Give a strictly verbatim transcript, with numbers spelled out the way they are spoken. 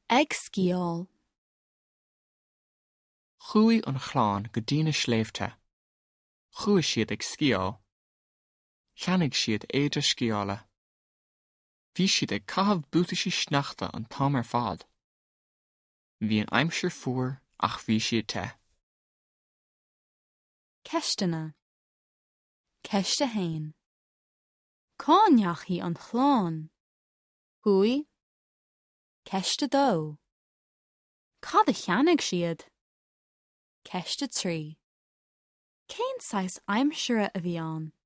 Ag sciol. Chúi an chláán go dtí na sléibhte. Chúis siad ag sciáil. Cheannaigh siad éidir sciála. Bhí siad ag caithfh bútasaí sneachta an tom ar fad. Bhí an aimsir fuair ach bhí siad te. Ceistena. Ceiste hain. Cáneachí an chláán. Chúi. Ceiste dó. Cad a cheannaigh siad. Ceiste trí. Cén sais aimsire a bhí an.